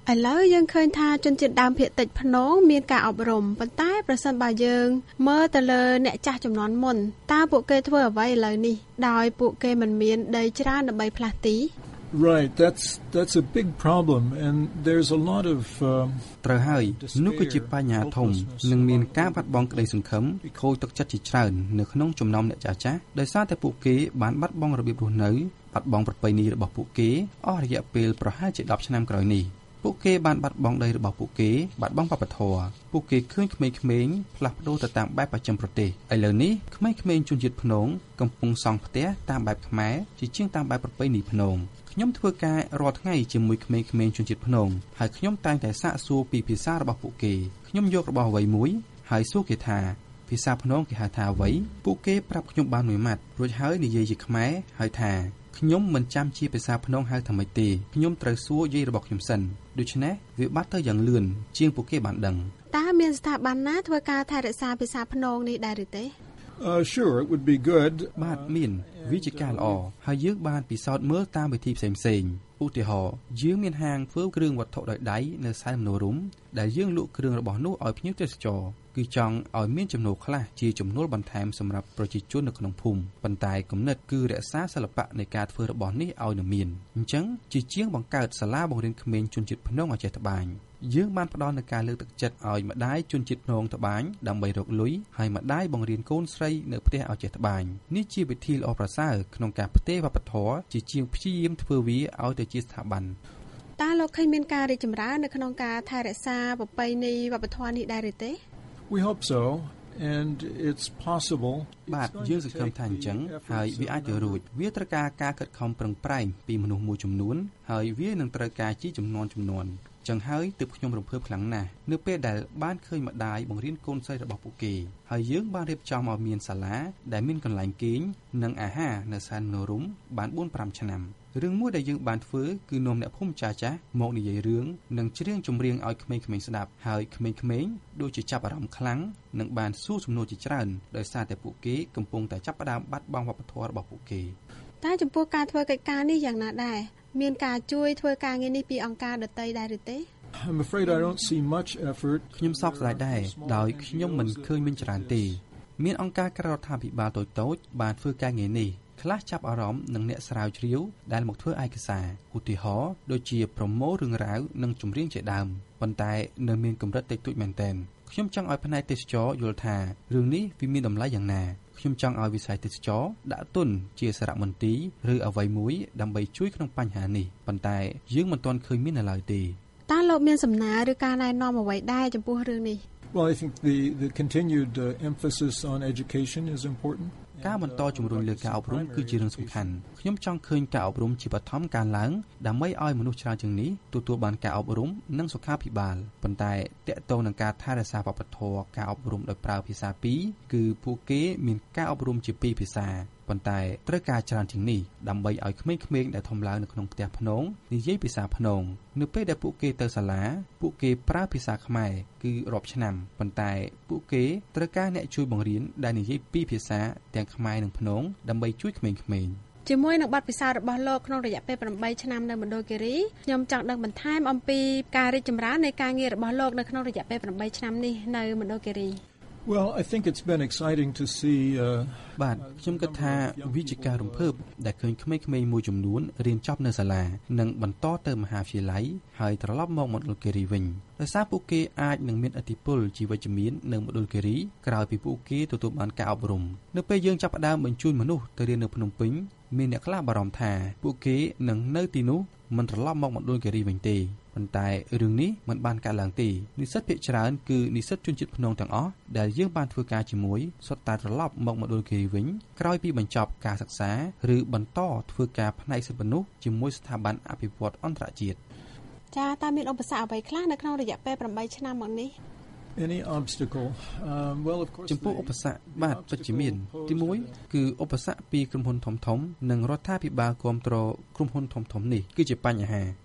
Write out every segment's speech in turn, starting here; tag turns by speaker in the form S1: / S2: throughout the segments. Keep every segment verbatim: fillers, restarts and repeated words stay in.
S1: ឥឡូវយើងឃើញថាជនជាតិដើមភាគតិចភ្នងមានការអប់រំប៉ុន្តែប្រសិនបើយើងមើលទៅលើអ្នកចាស់ចំនួនមុនតើពួកគេធ្វើអ្វីឥឡូវនេះដោយពួកគេមិនមានដីច្រើនដើម្បីផ្លាស់ទី
S2: Right, that's that's a big problem and there's a lot of
S3: ត្រូវហើយនោះគឺជាបញ្ហាធំនិងមានការបាត់បង់ក្តីសង្ឃឹមខូចទឹកចិត្តជាច្រើននៅក្នុងចំណោមអ្នកចាស់ចាស់ដោយសារតែពួកគេបានបាត់បង់របៀបរស់នៅបាត់បង់ប្រពៃណីរបស់ពួកគេអស់រយៈពេលប្រហែលជាដប់ឆ្នាំក្រោយនេះពួកគេបានបាត់បង់ដីរបស់ពួកគេបាត់បង់វប្បធម៌ពួកគេឃើញក្មេងៗផ្លាស់ប្ដូរទៅតាមបែបបច្ចឹមប្រទេសឥឡូវនេះក្មេងៗជនជាតិភ្នងកំពុងសង់ផ្ទះតាមបែបខ្មែរជាជាងតាមបែបប្រពៃណីភ្នងខ្ញុំធ្វើការរាល់ថ្ងៃជាមួយក្មេងៗជនជាតិភ្នងហើយខ្ញុំតែងតែសាកសួរពីភាសារបស់ពួកគេខ្ញុំយករបស់អ្វីមួយហើយសួរគេថាភាសាភ្នងគេហៅថាអ្វីពួកគេប្រាប់ខ្ញុំបានមួយម៉ាត់រួចហើយនិយាយជាខ្មែរហើយថាខ្ញុំមិនចាំជាភាសាភ្នងហៅថាម៉េចទេខ្ញុំត្រូវសួរយាយរបស់ខ្ញុំសិនដូច្នេះវាបាត់ទៅយ៉ាងលឿនជាងពួកគេបានដឹង
S1: តើមានស្ថាប័នណាធ្វើការថែរក្សាភាសាភ្នងនេះដែរឬទេ
S2: Uh sure it would be good
S3: បាទមានវាជាការល្អហើយយើងបានពិសោធន៍មើលតាមវិធីផ្សេងផ្សេងឧទាហរណ៍យើងមានហាងធ្វើគ្រឿងវត្ថុដោយដៃនៅសែនមនោរម្យដែលយើងលក់គ្រឿងរបស់នោះឲ្យភ្ញៀវទេសចរគឺចង់ឲ្យមានចំណូលខ្លះជាចំណូលបន្ថែមសម្រាប់ប្រជាជននៅក្នុងភូមិប៉ុន្តែគំនិតគឺរក្សាសិល្បៈនៃការធ្វើរបស់នេះឲ្យនៅមានអញ្ចឹងជាជាងបង្កើតសាលាបង្រៀនក្មេងជនជាតិភ្នងឲ្យចេះត្បាញយើងបានផ្ដល់នូវការលើកទឹកចិត្តឲ្យម្ដាយជនជាតិភ្នងត្បាញដើម្បីរកលុយហើយម្ដាយបង្រៀនកូនស្រីនៅផ្ទះឲ្យចេះត្បាញនេះជាវិធីល្អប្រសើរក្នុងការផ្ទេរវប្បធម៌ជាជាងព្យាយាមធ្វើវាឲ្យទៅជាស្ថាប័ន
S1: តើលោកឃើញមានការរីកចម្រើននៅក្នុងការថែរក្សាប្រពៃណីវប្បធម៌នេះដែរឬទេ
S2: We hope so and it's possible
S3: បាទយើងសង្ឃឹមថាអញ្ចឹងហើយវាអាចទៅរួចវាត្រូវការការខិតខំប្រឹងប្រែងពីមនុស្សមួយចំនួនហើយវានឹងត្រូវការជាចំនួនចំនួនចឹងហើយទើបខ្ញុំរំភើបខ្លាំងណាស់នៅពេលដែលបានឃើញម្ដាយបង្រៀនកូនស្រីរបស់ពួកគេហើយយើងបានរៀបចំឲ្យមានសាលាដែលមានកន្លែងគេងនិងអាហារនៅសែនមនោរម្យបាន បួនប្រាំ ឆ្នាំរឿងមួយដែលយើងបានធ្វើគឺនាំអ្នកភូមិចាស់ចាស់មកនិយាយរឿងនិងច្រៀងចម្រៀងឲ្យក្មេងៗស្ដាប់ហើយក្មេងៗដូចជាចាប់អារម្មណ៍ខ្លាំងនិងបានសួរសំណួរជាច្រើនដោយសារតែពួកគេកំពុងតែចាប់ផ្ដើមបាត់បង់វប្បធម៌របស់ពួកគេ
S1: តែចំពោះការធ្វើកិច្ចការនេះយ៉ាងណាដែរមានការជួយធ្វើការងារនេះពីអង្គការដទៃដែរឬទេ
S2: I'm afraid I don't see much effort
S3: ខ្ញុំសោកស្ដាយដែរដោយខ្ញុំមិនឃើញមានច្រើនទេមានអង្គការក្រៅរដ្ឋាភិបាលតូចៗបានធ្វើការងារនេះខ្លះចាប់អារម្មណ៍នឹងអ្នកស្រាវជ្រាវដែលមកធ្វើឯកសារឧទាហរណ៍ដូចជាប្រមូលរឿងរ៉ាវនិងចម្រៀងជាដើមប៉ុន្តែនៅមានកម្រិតតិចតួចមែនទែនខ្ញុំចង់ឲ្យផ្នែកទេសចរយល់ថារឿងនេះវាមានតម្លៃយ៉ាងណាខ្ញុំចង់ឲ្យវិស័យទេសចរដាក់ទុនជាសារមន្ទីរឬអ្វីមួយដើម្បីជួយក្នុងបញ្ហានេះប៉ុន្តែយើងមិនទាន់ឃើញមាននៅឡើយទេ
S1: តើលោកមានសំណើឬការណែនាំអ្វីដែរចំពោះរឿងនេះ
S2: Well I think the the continued uh, emphasis on education is important
S3: ការបន្តជំរុញលើការអប់រំគឺជារឿងសំខាន់ខ្ញុំចង់ឃើញការអប់រំជាបឋមការឡើងដើម្បីឲ្យមនុស្សច្រើនជាងនេះទទួលបានការអប់រំនិងសុខាភិបាលប៉ុន្តែទាក់ទងនឹងការថែរក្សាវប្បធម៌ការអប់រំដោយប្រើភាសាពីរគឺពួកគេមានការអប់រំជាពីរភាសាប៉ុន្តែត្រូវការច្រើនជាងនេះដើម្បីឲ្យក្មេងៗដែលធំឡើងនៅក្នុងផ្ទះភ្នងនិយាយភាសាភ្នងនៅពេលដែលពួកគេទៅសាលាពួកគេប្រើភាសាខ្មែរគឺរាប់ឆ្នាំប៉ុន្តែពួកគេត្រូវការអ្នកជួយបង្រៀនដែលនិយាយពីរភាសាទាំងខ្មែរនិងភ្នងដើម្បីជួយក្មេងៗ
S1: ជាមួយនឹងបទពិសោធន៍របស់លោកក្នុងរយៈពេលប្រាំបីឆ្នាំនៅមណ្ឌលគិរីខ្ញុំចង់ដឹងបន្ថែមអំពីការរីកចម្រើននៃការងាររបស់លោកនៅក្នុងរយៈពេលប្រាំបីឆ្នាំនេះនៅមណ្ឌលគិរី
S2: Well, I think it's been exciting to see uh
S3: បាទខ្ញុំគិតថាវាជាការរំភើបដែលឃើញក្មេងៗមួយចំនួនរៀនចប់នៅសាលានិងបន្តទៅមហាវិទ្យាល័យហើយត្រឡប់មកមណ្ឌលគិរីវិញដោយសារពួកគេអាចនឹងមានឥទ្ធិពលជាវិជ្ជមាននៅមណ្ឌលគិរីក្រោយពីពួកគេទទួលបានការអប់រំនៅពេលយើងចាប់ផ្ដើមបញ្ជូនមនុស្សទៅរៀននៅភ្នំពេញមានអ្នកខ្លះបារម្ភថាពួកគេនឹងនៅទីនោះមិនត្រឡប់មកមណ្ឌលគិរីវិញទេប៉ុន្តែរឿងនេះមិនបានកើតឡើងទេនិស្សិតភាគច្រើនគឺនិស្សិតជនជាតិភ្នងទាំងអស់ដែលយើងបានធ្វើការជាមួយសុទ្ធតែត្រឡប់មកមណ្ឌលគិរីវិញក្រោយពីបញ្ចប់ការសិក្សាឬបន្តធ្វើការផ្នែកសិទ្ធិមនុស្សជាមួយស្ថាប័នអភិវឌ្ឍន៍អន្តរជាតិ
S1: ចាតើមានឧបសគ្គអ្វីខ្លះនៅក្នុងរយៈពេលប្រាំបីឆ្នាំមកនេះ
S2: Any obstacle um well of course
S3: ចំពោះឧបសគ្គបាទពិតជាមានទីមួយគឺឧបសគ្គពីក្រុមហ៊ុនធំៗនិងរដ្ឋាភិបាលគ្រប់គ្រងក្រុមហ៊ុនធំៗនេះគឺជាបញ្ហា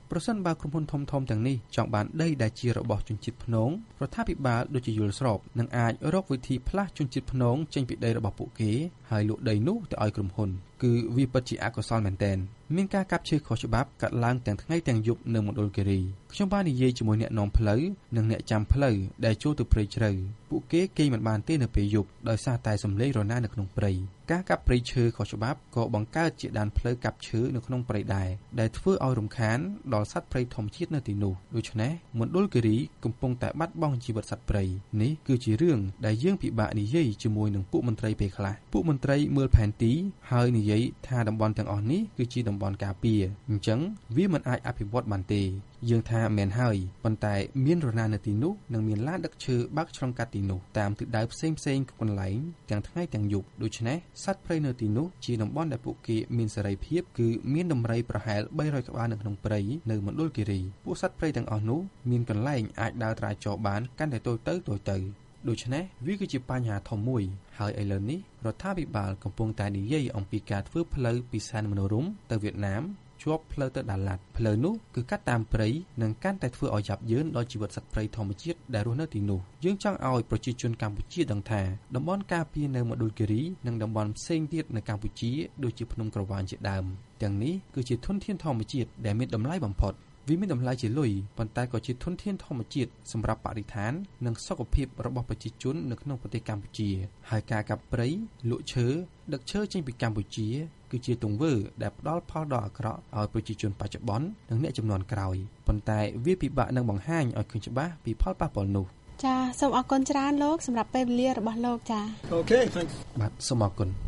S3: ប្រសិនបើក្រុមហ៊ុនធំៗទាំងនេះចង់បានដីដែលជារបស់ជនជាតិភ្នងរដ្ឋាភិបាលដូចជាយល់ស្របនឹងអាចរកវិធីផ្លាស់ជនជាតិភ្នងចេញពីដីរបស់ពួកគេហើយលក់ដីនោះទៅឲ្យក្រុមហ៊ុនគឺវាពិតជាអកុសលមែនទែនមានការកាប់ឈើខុសច្បាប់កាត់ឡើងទាំងថ្ងៃទាំងយប់នៅមណ្ឌលគិរីខ្ញុំបាននិយាយជាមួយអ្នកនាំផ្លូវនិងអ្នកចាំផ្លូវដែលចូលទៅព្រៃជ្រៅពួកគេគេមិនបានទេនៅពេលយប់ដោយសារតែសំឡេងរណានៅក្នុងព្រៃការកាប់ព្រៃឈើខុសច្បាប់ក៏បង្កើតជាដានផ្លូវកាប់ឈើនៅក្នុងព្រៃដែរដែលធ្វើឲ្យរំខានដល់សត្វព្រៃធម្មជាតិនៅទីនោះដូច្នេះមណ្ឌលគិរីកំពុងតែបាត់បង់ជីវិតសត្វព្រៃនេះគឺជារឿងដែលយើងពិបាកនិយាយជាមួយនឹងពួកមន្ត្រីពេលខ្លះពួកមន្ត្រីមើលផែនទីហើយនិយាយថាតំបន់ទាំងអស់នេះគឺជាតំបន់ការពារអញ្ចឹងវាមិនអាចអភិវឌ្ឍបានទេយើងថាមែនហើយប៉ុន្តែមានរណានៅទីនោះនិងមានឡានដឹកឈើបើកឆ្លងកាត់ទីនោះតាមទិសដៅផ្សេងផ្សេងកន្លែងទាំងថ្ងៃទាំងយប់ដូច្នេះសត្វព្រៃនៅទីនោះជាតំបន់ដែលពួកគេមានសេរីភាពគឺមានដំរីប្រហែលបីរយក្បាលនៅក្នុងព្រៃនៅមណ្ឌលគិរីពួកសត្វព្រៃទាំងអស់នោះមានកន្លែងអាចដើរត្រាចរបានកាន់តែតូចទៅតូចទៅដូច្នេះវាគឺជាបញ្ហាធំមួយហើយឥឡូវនេះរដ្ឋាភិបាលកំពុងតែនិយាយអំពីការធ្វើផ្លូវពីសែនមនោរម្យទៅវៀតណាមជាប់ផ្លូវទៅដាឡាត់ផ្លូវនោះគឺកាត់តាមព្រៃនិងកាន់តែធ្វើឲ្យយ៉ាប់យ៉ឺនដល់ជីវិតសត្វព្រៃធម្មជាតិដែលរស់នៅទីនោះយើងចង់ឲ្យប្រជាជនកម្ពុជាដឹងថាតំបន់ការពារនៅមណ្ឌលគិរីនិងតំបន់ផ្សេងទៀតនៅកម្ពុជាដូចជាភ្នំក្រវាញជាដើមទាំងនេះគឺជាធនធានធម្មជាតិដែលមានតម្លៃបំផុតវាមានតម្លៃជាលុយប៉ុន្តែក៏ជាធនធានធម្មជាតិសម្រាប់បរិស្ថាននិងសុខភាពរបស់ប្រជាជននៅក្នុងប្រទេសកម្ពុជាហើយការកាប់ព្រៃលក់ឈើដឹកឈើចេញពីកម្ពុជាគឺជាទង្វើដែលផ្ដល់ផលដ៏អាក្រក់ឲ្យប្រជាជនបច្ចុប្បន្ននិងអ្នកជំនាន់ក្រោយប៉ុន្តែវាពិបាកនឹងបង្ហាញឲ្យឃើញច្បាស់ពីផលប៉ះពាល់នោះ
S1: ចាសូមអរគុណច្រើនលោកសម្រាប់ពេលវេលារបស់លោកចា
S2: Okay thanks
S3: បាទសូមអរគុណ